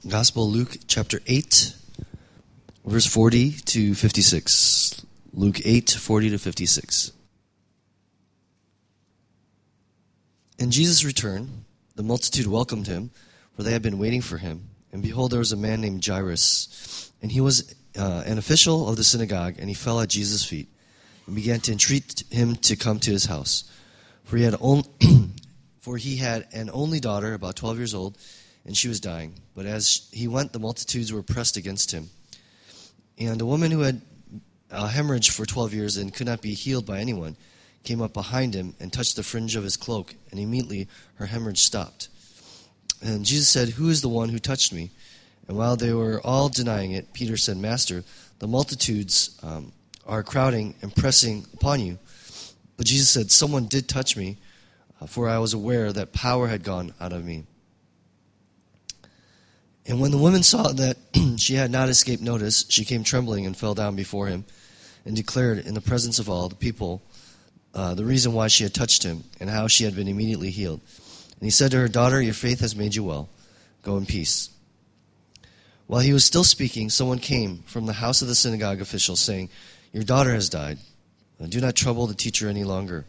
Gospel of Luke chapter 8, verse 40 to 56. Luke 8, 40 to 56. And Jesus returned. The multitude welcomed him, for they had been waiting for him. And behold, there was a man named Jairus, and he was an official of the synagogue, and he fell at Jesus' feet and began to entreat him to come to his house. For he had an only daughter, about 12 years old, and she was dying. But as he went, the multitudes were pressed against him. And a woman who had a hemorrhage for 12 years and could not be healed by anyone came up behind him and touched the fringe of his cloak, and immediately her hemorrhage stopped. And Jesus said, "Who is the one who touched me?" And while they were all denying it, Peter said, "Master, the multitudes are crowding and pressing upon you." But Jesus said, "Someone did touch me, for I was aware that power had gone out of me." And when the woman saw that she had not escaped notice, she came trembling and fell down before him and declared in the presence of all the people the reason why she had touched him and how she had been immediately healed. And he said to her, "Daughter, your faith has made you well. Go in peace." While he was still speaking, someone came from the house of the synagogue official, saying, "Your daughter has died. Do not trouble the teacher anymore."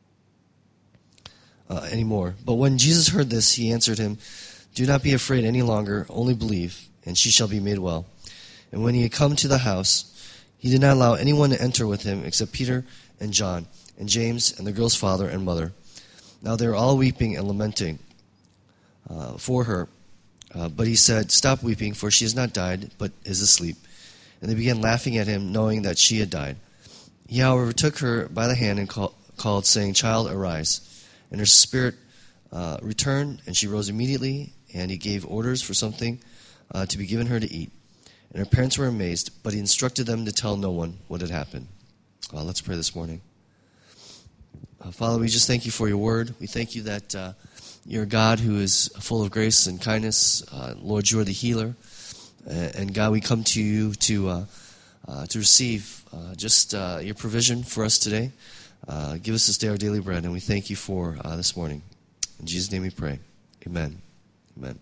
But when Jesus heard this, he answered him, "Do not be afraid any longer, only believe, and she shall be made well." And when he had come to the house, he did not allow anyone to enter with him except Peter and John and James and the girl's father and mother. Now they were all weeping and lamenting for her. But he said, "Stop weeping, for she has not died, but is asleep." And they began laughing at him, knowing that she had died. He, however, took her by the hand and called, saying, "Child, arise." And her spirit returned, and she rose immediately, and he gave orders for something to be given her to eat. And her parents were amazed, but he instructed them to tell no one what had happened. Let's pray this morning. Father, we just thank you for your word. We thank you that you're a God who is full of grace and kindness. Lord, you are the healer. And God, we come to you to receive just your provision for us today. Give us this day our daily bread, and we thank you for this morning. In Jesus' name we pray. Amen. Amen.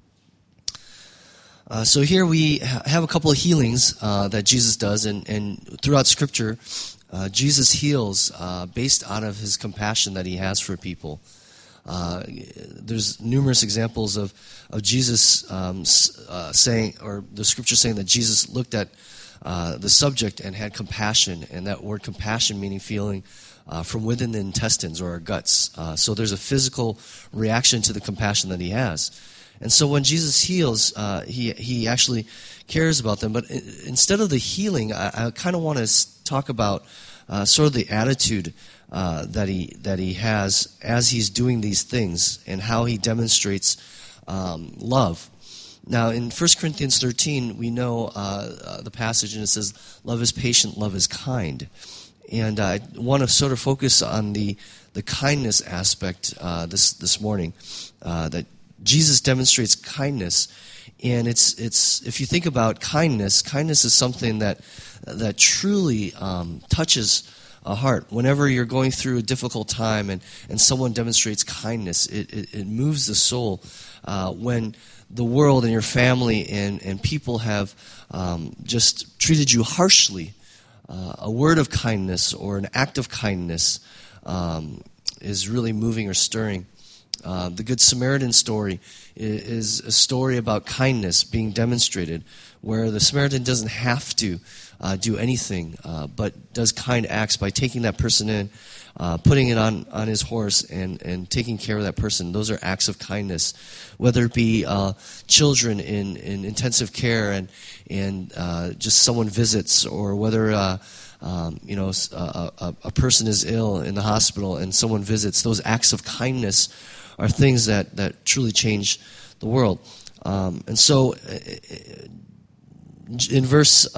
So here we have a couple of healings that Jesus does, and throughout Scripture, Jesus heals based out of his compassion that he has for people. There's numerous examples of Jesus saying, or the Scripture saying that Jesus looked at the subject and had compassion, and that word compassion meaning feeling from within the intestines or our guts. So there's a physical reaction to the compassion that he has. And so when Jesus heals, he actually cares about them. But instead of the healing, I kind of want to talk about sort of the attitude that he has as he's doing these things and how he demonstrates love. Now, in 1 Corinthians 13, we know the passage, and it says, "Love is patient, love is kind." And I want to sort of focus on the kindness aspect this morning, that Jesus demonstrates kindness. And it's if you think about kindness is something that truly touches a heart. Whenever you're going through a difficult time and someone demonstrates kindness, it moves the soul. When the world and your family and people have just treated you harshly, a word of kindness or an act of kindness is really moving or stirring. The Good Samaritan story is a story about kindness being demonstrated, where the Samaritan doesn't have to do anything, but does kind acts by taking that person in, putting it on his horse, and taking care of that person. Those are acts of kindness, whether it be children in intensive care and just someone visits, or whether a person is ill in the hospital and someone visits. Those acts of kindness are things that truly change the world. And so in verse,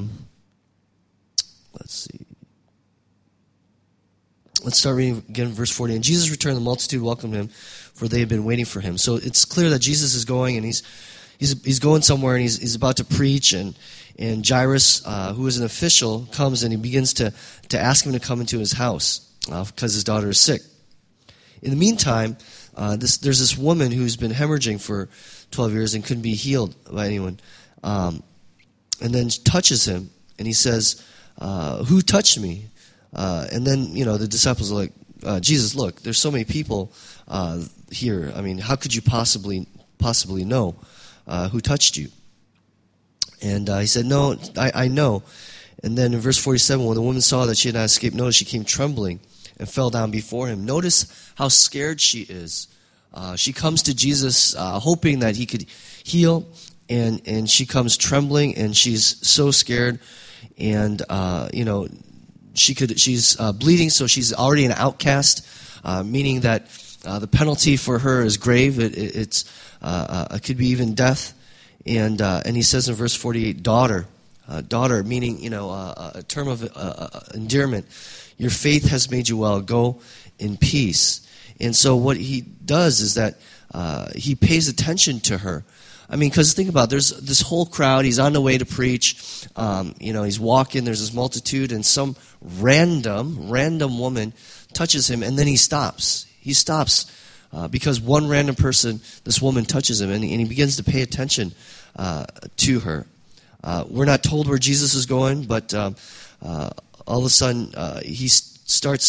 let's start reading again, verse 40. And Jesus returned, the multitude welcomed him, for they had been waiting for him. So it's clear that Jesus is going, and he's going somewhere, and he's about to preach, and Jairus, who is an official, comes and he begins to ask him to come into his house because his daughter is sick. In the meantime, there's this woman who's been hemorrhaging for 12 years and couldn't be healed by anyone. And then touches him, and he says, who touched me? And then, the disciples are like, Jesus, look, there's so many people here. I mean, how could you possibly know who touched you? And he said, no, I know. And then in verse 47, when the woman saw that she had not escaped notice, she came trembling and fell down before him. Notice how scared she is. She comes to Jesus hoping that he could heal, and she comes trembling, and she's so scared. And, she's bleeding, so she's already an outcast, meaning that the penalty for her is grave. It could be even death. And he says in verse 48, daughter, meaning, a term of endearment. Your faith has made you well. Go in peace. And so what he does is that he pays attention to her. I mean, because think about it, there's this whole crowd. He's on the way to preach. He's walking. There's this multitude, and some random woman touches him, and then he stops. He stops because one random person, this woman, touches him, and he begins to pay attention to her. We're not told where Jesus is going, but all of a sudden Jesus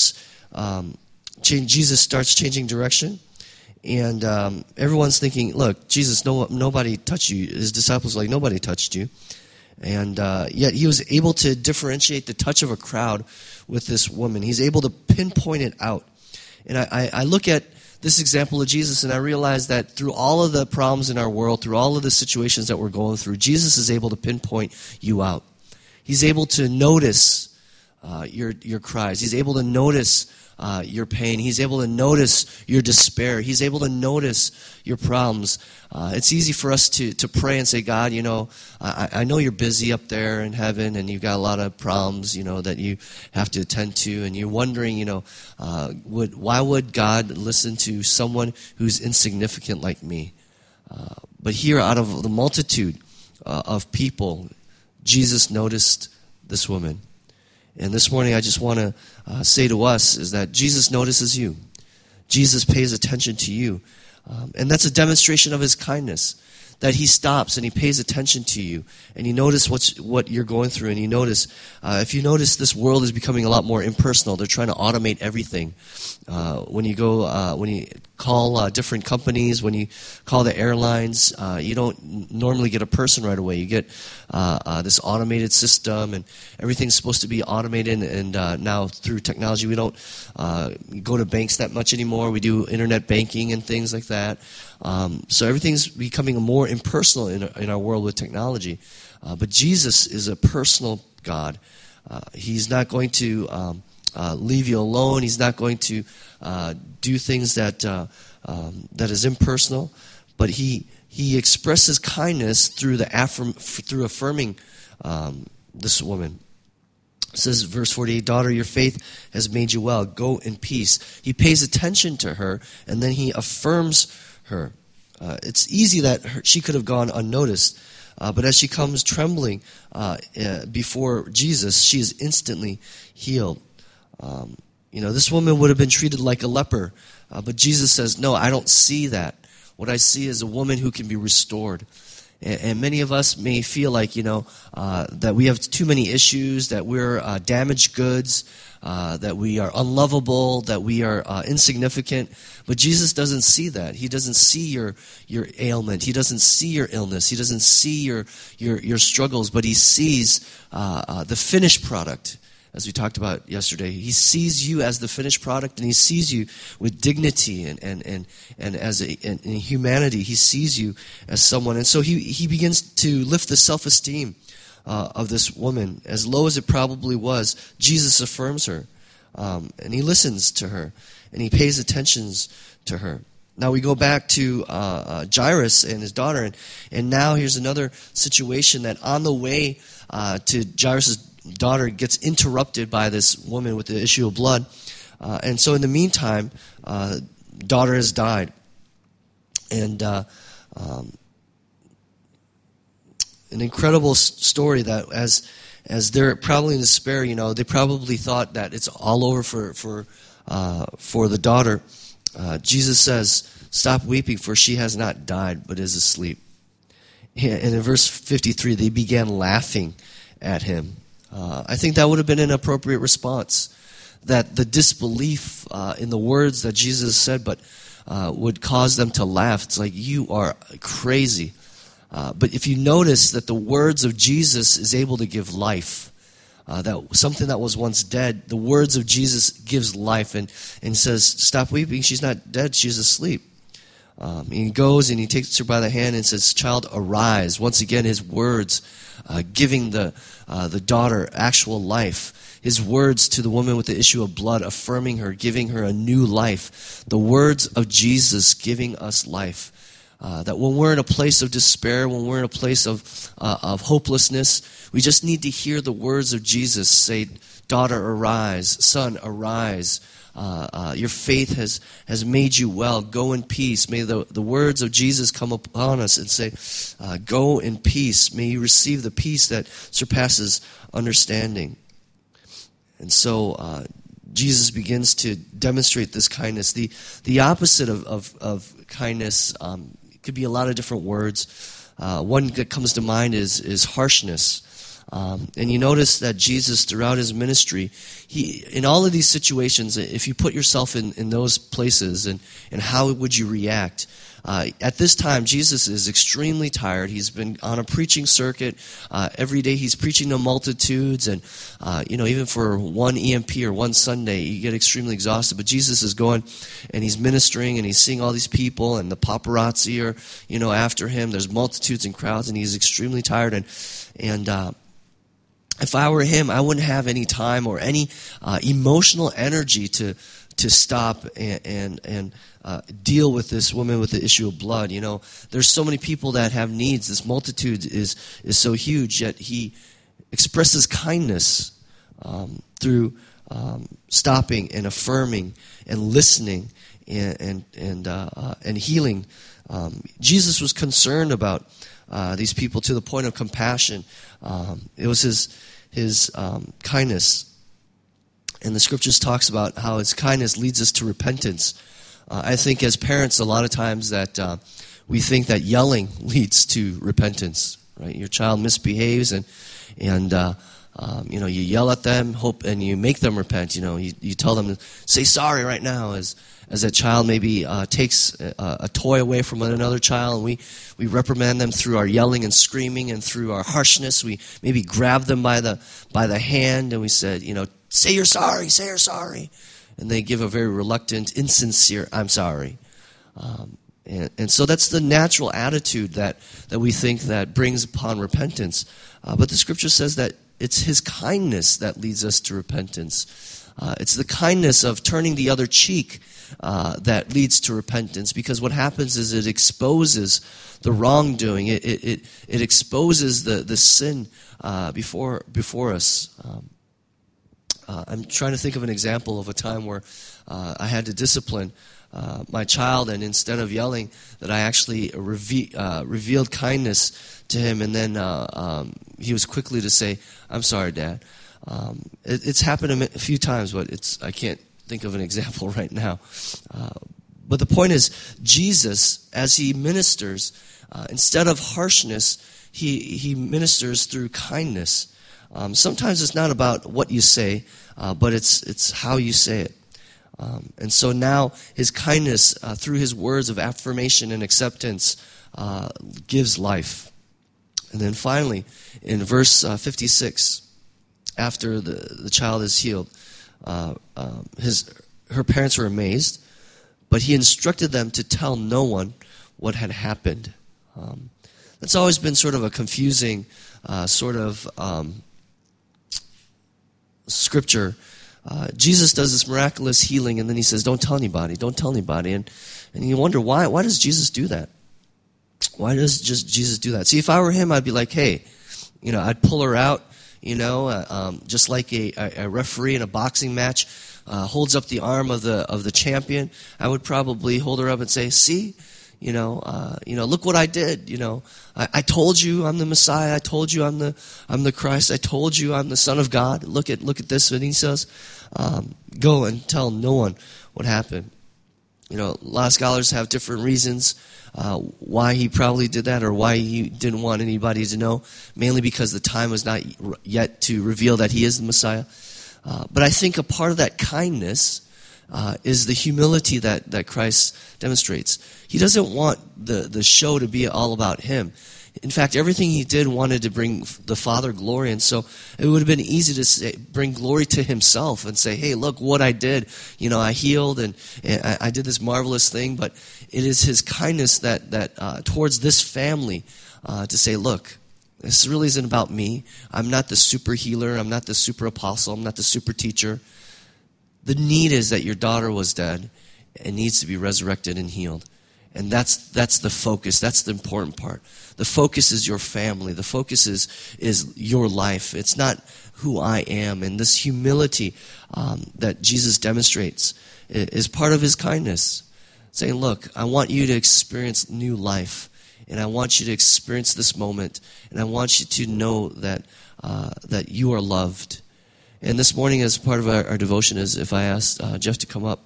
starts changing direction, and everyone's thinking, look, Jesus, nobody touched you. His disciples are like, nobody touched you. And yet he was able to differentiate the touch of a crowd with this woman. He's able to pinpoint it out. And I look at this example of Jesus, and I realize that through all of the problems in our world, through all of the situations that we're going through, Jesus is able to pinpoint you out. He's able to notice your cries. He's able to notice your pain. He's able to notice your despair. He's able to notice your problems. It's easy for us to pray and say, God, I know you're busy up there in heaven, and you've got a lot of problems, that you have to attend to, and you're wondering, why would God listen to someone who's insignificant like me? But here, out of the multitude of people, Jesus noticed this woman. And this morning I just want to say to us is that Jesus notices you. Jesus pays attention to you. And that's a demonstration of his kindness, that he stops and he pays attention to you. And you notice what you're going through. And you notice, if you notice, this world is becoming a lot more impersonal. They're trying to automate everything. When you call different companies, when you call the airlines, you don't normally get a person right away. You get this automated system, and everything's supposed to be automated. And now through technology, we don't go to banks that much anymore. We do internet banking and things like that. So everything's becoming more impersonal in our world with technology. But Jesus is a personal God. He's not going to leave you alone. He's not going to do things that is impersonal. But he expresses kindness through affirming this woman. It says, verse 48, daughter, your faith has made you well. Go in peace. He pays attention to her, and then he affirms her. It's easy that she could have gone unnoticed, but as she comes trembling before Jesus, she is instantly healed. This woman would have been treated like a leper, but Jesus says, no, I don't see that. What I see is a woman who can be restored. And many of us may feel like, that we have too many issues, that we're damaged goods, that we are unlovable, that we are insignificant. But Jesus doesn't see that. He doesn't see your ailment. He doesn't see your illness. He doesn't see your struggles, but he sees the finished product. As we talked about yesterday, he sees you as the finished product, and he sees you with dignity and as in humanity. He sees you as someone, and so he begins to lift the self-esteem of this woman, as low as it probably was. Jesus affirms her, and he listens to her, and he pays attention to her. Now we go back to Jairus and his daughter, and now here's another situation that on the way to Jairus' daughter gets interrupted by this woman with the issue of blood. And so in the meantime, daughter has died. And an incredible story that as they're probably in despair, they probably thought that it's all over for the daughter. Jesus says, Stop weeping, for she has not died, but is asleep." And in verse 53, they began laughing at him. I think that would have been an appropriate response, that the disbelief in the words that Jesus said, but would cause them to laugh. It's like, you are crazy. But if you notice that the words of Jesus is able to give life, that something that was once dead, the words of Jesus gives life and says, "Stop weeping, she's not dead, she's asleep." He goes and he takes her by the hand and says, "Child, arise." Once again, his words giving the daughter actual life. His words to the woman with the issue of blood, affirming her, giving her a new life. The words of Jesus giving us life. That when we're in a place of despair, when we're in a place of hopelessness, we just need to hear the words of Jesus say, "Daughter, arise. Son, arise. Your faith has made you well. Go in peace." May the words of Jesus come upon us and say, "Go in peace." May you receive the peace that surpasses understanding. And so Jesus begins to demonstrate this kindness. The opposite of kindness could be a lot of different words. One that comes to mind is harshness. And you notice that Jesus, throughout his ministry, in all of these situations, if you put yourself in those places, and how would you react? At this time, Jesus is extremely tired. He's been on a preaching circuit. Every day he's preaching to multitudes. And, even for one EMP or one Sunday, you get extremely exhausted. But Jesus is going and he's ministering and he's seeing all these people, and the paparazzi are, after him. There's multitudes and crowds, and he's extremely tired. And if I were him, I wouldn't have any time or any emotional energy to stop and deal with this woman with the issue of blood. There's so many people that have needs. This multitude is so huge, yet he expresses kindness through stopping and affirming and listening and healing. Jesus was concerned about these people to the point of compassion. It was his kindness. And the scriptures talks about how his kindness leads us to repentance. I think as parents, a lot of times that we think that yelling leads to repentance, right? Your child misbehaves and you yell at them, and you make them repent. You tell them to say sorry right now as that child maybe takes a toy away from another child. And we reprimand them through our yelling and screaming and through our harshness. We maybe grab them by the hand and we said, say you're sorry. And they give a very reluctant, insincere, "I'm sorry." And so that's the natural attitude that we think that brings upon repentance. But the scripture says that it's his kindness that leads us to repentance. It's the kindness of turning the other cheek that leads to repentance, because what happens is it exposes the wrongdoing. It exposes the sin before us. I'm trying to think of an example of a time where I had to discipline my child, and instead of yelling, that I actually revealed kindness to him, and then he was quickly to say, "I'm sorry, Dad." It's happened a few times, but I can't think of an example right now. But the point is, Jesus, as he ministers, instead of harshness, he ministers through kindness. Sometimes it's not about what you say, but it's how you say it. And so now his kindness through his words of affirmation and acceptance gives life. And then finally, in verse 56, after the child is healed, her parents were amazed, but he instructed them to tell no one what had happened. That's always been sort of a confusing scripture. Jesus does this miraculous healing, and then he says, don't tell anybody. And you wonder, why does Jesus do that? Why does Jesus do that? See, if I were him, I'd be like, hey, I'd pull her out, just like a referee in a boxing match holds up the arm of the champion. I would probably hold her up and say, see, look what I did. I told you I'm the Messiah. I told you I'm the Christ. I told you I'm the Son of God. Look at this. And he says, go and tell no one what happened. A lot of scholars have different reasons why he probably did that or why he didn't want anybody to know, mainly because the time was not yet to reveal that he is the Messiah. But I think a part of that kindness is the humility that Christ demonstrates. He doesn't want the show to be all about him. In fact, everything he did wanted to bring the Father glory, and so it would have been easy to bring glory to himself and say, hey, look what I did. I healed and I did this marvelous thing, but it is his kindness that towards this family to say, look, this really isn't about me. I'm not the super healer. I'm not the super apostle. I'm not the super teacher. The need is that your daughter was dead and needs to be resurrected and healed. And that's the focus. That's the important part. The focus is your family. The focus is your life. It's not who I am. And this humility that Jesus demonstrates is part of his kindness. Saying, look, I want you to experience new life. And I want you to experience this moment. And I want you to know that you are loved. And this morning, as part of our devotion, is if I asked Jeff to come up,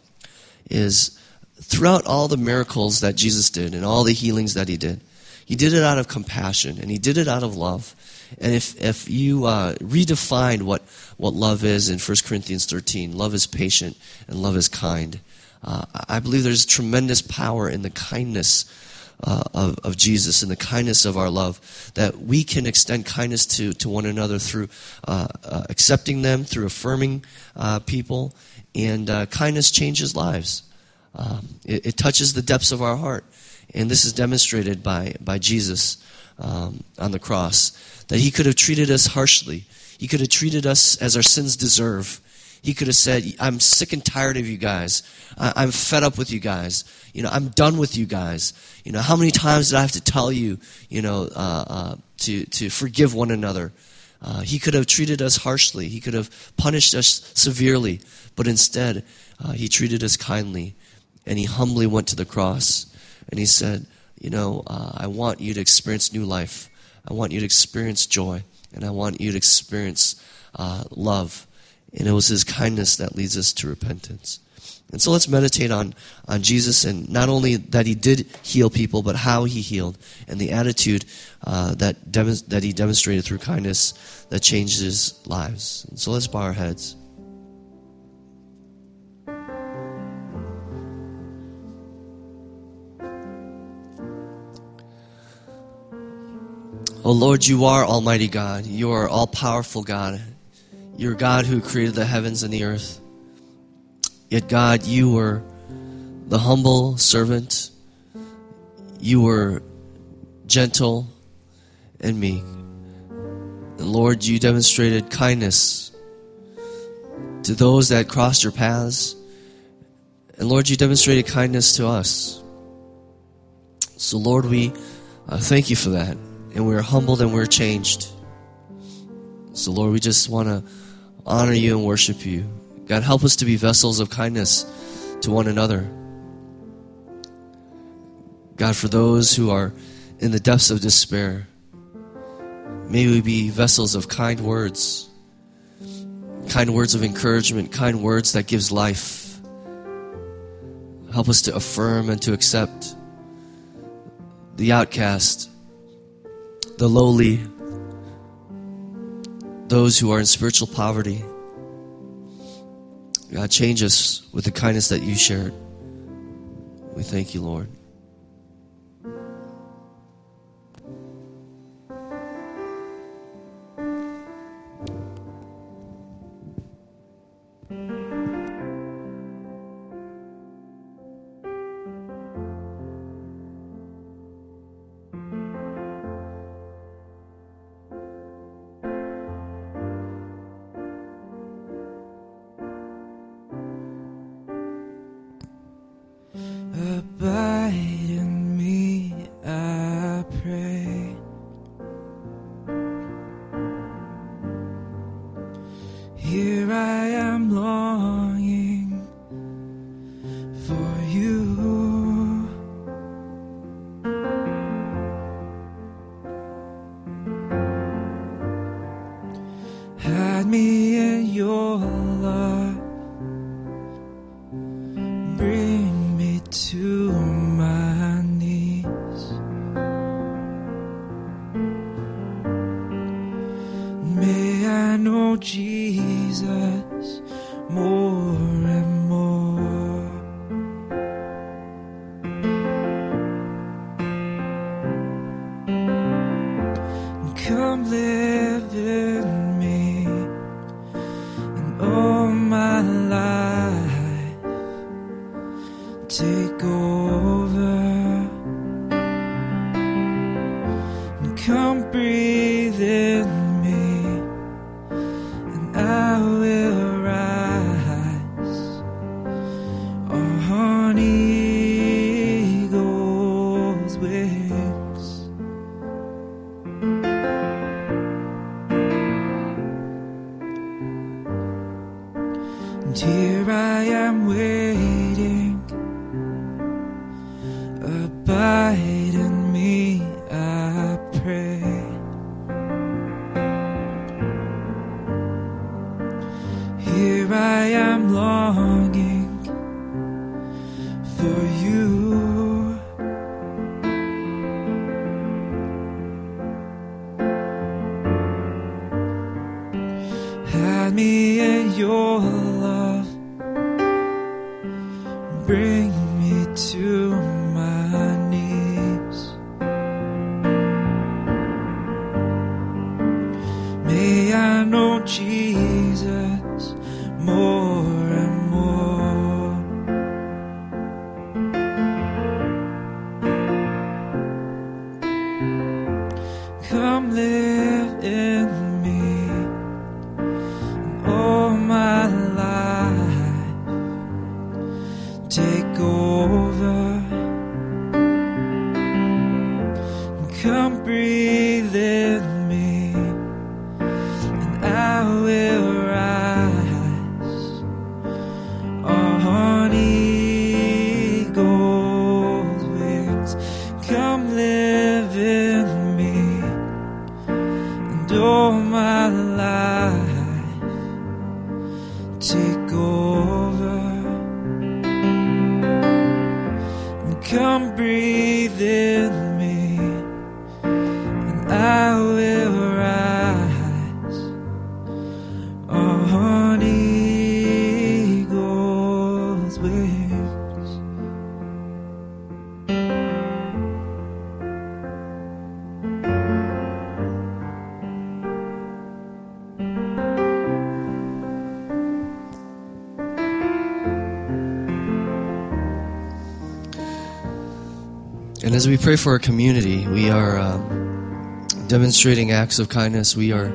is throughout all the miracles that Jesus did and all the healings that he did it out of compassion and he did it out of love. And if you redefined what love is in 1 Corinthians 13, love is patient and love is kind. I believe there's tremendous power in the kindness of Jesus and the kindness of our love, that we can extend kindness to one another through accepting them, through affirming people, and kindness changes lives. It touches the depths of our heart. And this is demonstrated by Jesus on the cross, that he could have treated us harshly. He could have treated us as our sins deserve. He could have said, I'm sick and tired of you guys. I'm fed up with you guys. I'm done with you guys. How many times did I have to tell you, to forgive one another? He could have treated us harshly. He could have punished us severely. But instead, he treated us kindly. And he humbly went to the cross. And he said, I want you to experience new life. I want you to experience joy. And I want you to experience love. And it was his kindness that leads us to repentance. And so let's meditate on Jesus, and not only that he did heal people, but how he healed, and the attitude that he demonstrated through kindness that changes lives. And so let's bow our heads. Oh Lord, you are Almighty God. You are all-powerful God. You're God who created the heavens and the earth. Yet God, you were the humble servant. You were gentle and meek. And Lord, you demonstrated kindness to those that crossed your paths. And Lord, you demonstrated kindness to us. So Lord, we thank you for that. And we're humbled and we're changed. So Lord, we just want to honor you and worship you. God, help us to be vessels of kindness to one another. God, for those who are in the depths of despair, may we be vessels of kind words of encouragement, kind words that gives life. Help us to affirm and to accept the outcast, the lowly, those who are in spiritual poverty. God, change us with the kindness that you shared. We thank you, Lord. Abide know Jesus more and more. Come live in me, and all my life take over, and come breathe in me, and I will rise on eagle's wings. And here I am waiting, abide in me, I pray. Here I am longing for you. Hide me in your love, bring me to my knees. May I know Jesus more and more. Come live in me, and all my life take over, and come breathe in me, and I will rise on eagle's wings. Come live in me, and all my life take over, and come breathe in me, and I will rise on eagle's wings. And as we pray for our community, we are demonstrating acts of kindness. We are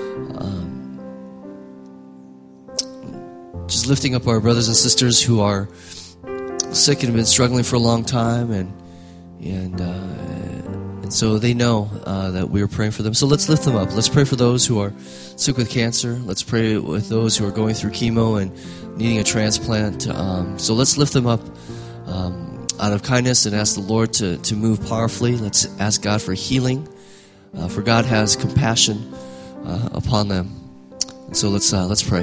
just lifting up our brothers and sisters who are sick and have been struggling for a long time, and so they know that we are praying for them. So let's lift them up. Let's pray for those who are sick with cancer. Let's pray with those who are going through chemo and needing a transplant. So let's lift them up out of kindness and ask the Lord to move powerfully. Let's ask God for healing, for God has compassion upon them. And so let's pray.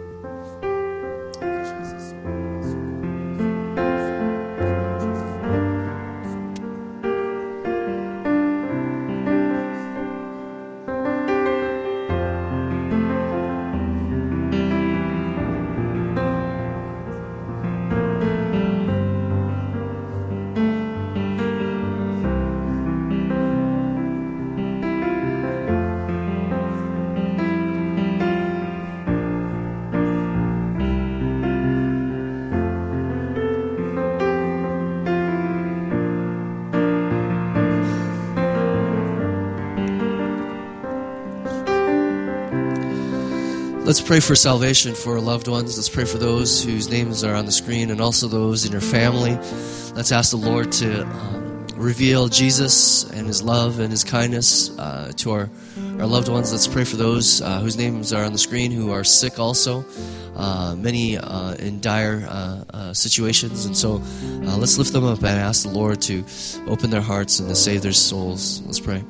Let's pray for salvation for our loved ones. Let's pray for those whose names are on the screen and also those in your family. Let's ask the Lord to reveal Jesus and His love and His kindness to our loved ones. Let's pray for those whose names are on the screen who are sick also, many in dire situations. And so let's lift them up and ask the Lord to open their hearts and to save their souls. Let's pray.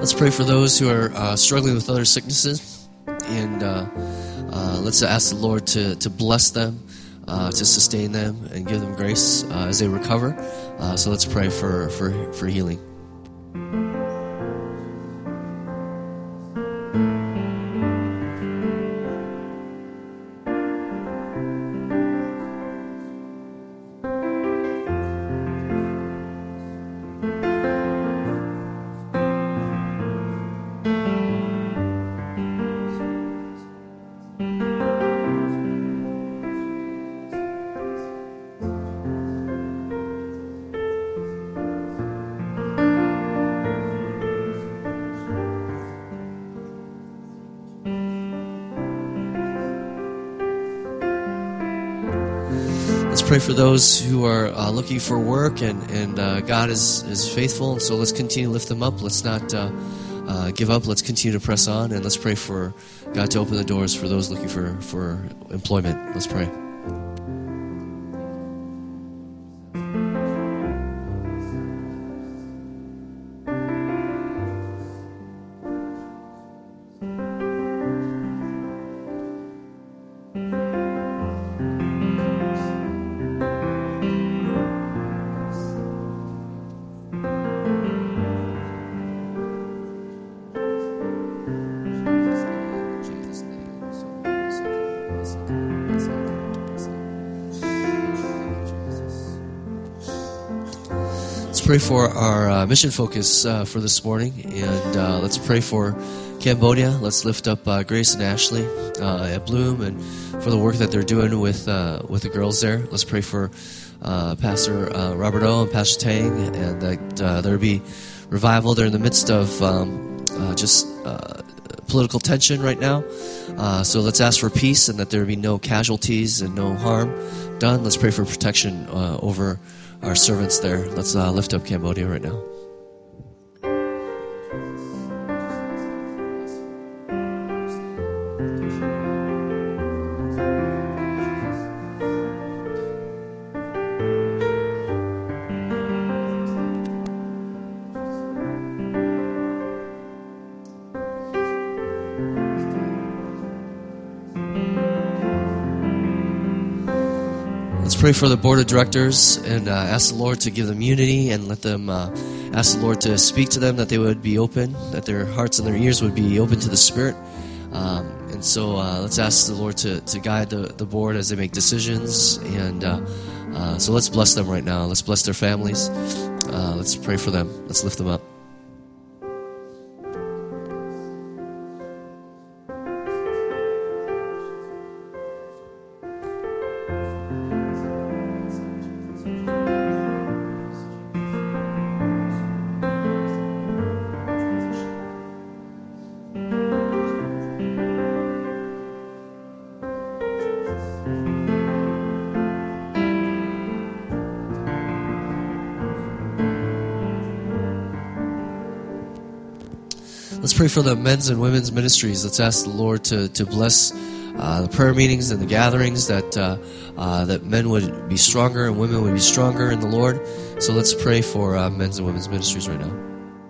Let's pray for those who are struggling with other sicknesses, and let's ask the Lord to bless them, to sustain them, and give them grace as they recover. So let's pray for healing. Pray for those who are looking for work, and God is faithful, and so let's continue to lift them up. Let's not give up. Let's continue to press on, and let's pray for God to open the doors for those looking for employment. Let's pray. Pray for our mission focus for this morning, and let's pray for Cambodia. Let's lift up Grace and Ashley at Bloom, and for the work that they're doing with the girls there. Let's pray for Pastor Robert O and Pastor Tang, and that there be revival. They're in the midst of just political tension right now, so let's ask for peace and that there be no casualties and no harm done. Let's pray for protection over our servants there. Let's lift up Cambodia right now. Pray for the board of directors and ask the Lord to give them unity, and let them ask the Lord to speak to them, that they would be open, that their hearts and their ears would be open to the Spirit. And so let's ask the Lord to guide the board as they make decisions. And so let's bless them right now. Let's bless their families. Let's pray for them. Let's lift them up. Let's pray for the men's and women's ministries. Let's ask the Lord to bless the prayer meetings and the gatherings, that men would be stronger and women would be stronger in the Lord. So let's pray for men's and women's ministries right now.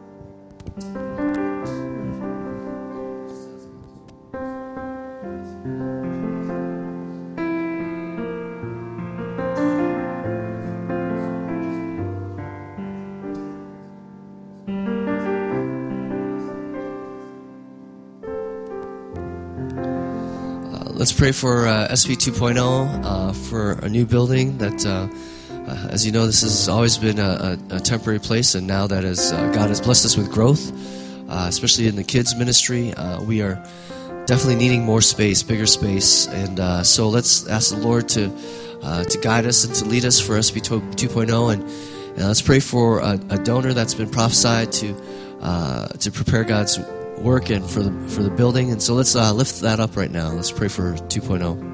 Let's pray for SP 2.0 for a new building that, as you know, this has always been a temporary place, and now that as God has blessed us with growth, especially in the kids ministry, we are definitely needing more space, bigger space, and so let's ask the Lord to guide us and to lead us for SP 2.0, and let's pray for a donor that's been prophesied to prepare God's work and for the building. And so let's lift that up right now. Let's pray for 2.0.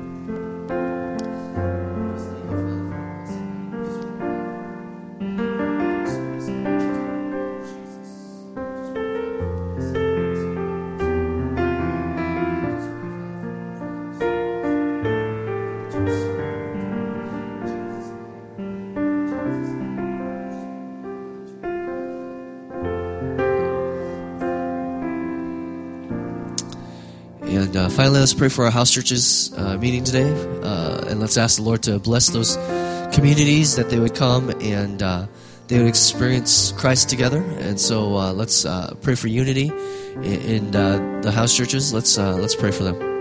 Finally, let's pray for our house churches meeting today, and let's ask the Lord to bless those communities, that they would come and they would experience Christ together. And so let's pray for unity in the house churches. Let's pray for them.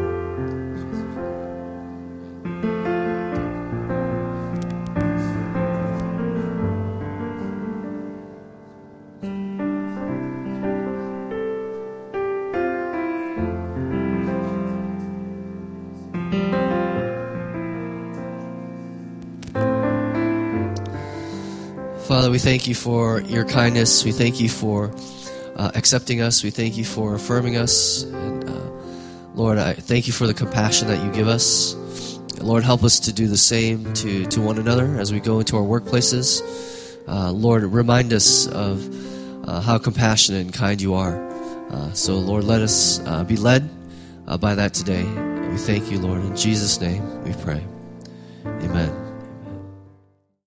Father, we thank you for your kindness. We thank you for accepting us. We thank you for affirming us. And Lord, I thank you for the compassion that you give us. Lord, help us to do the same to one another as we go into our workplaces. Lord, remind us of how compassionate and kind you are. So, Lord, let us be led by that today. We thank you, Lord. In Jesus' name we pray. Amen.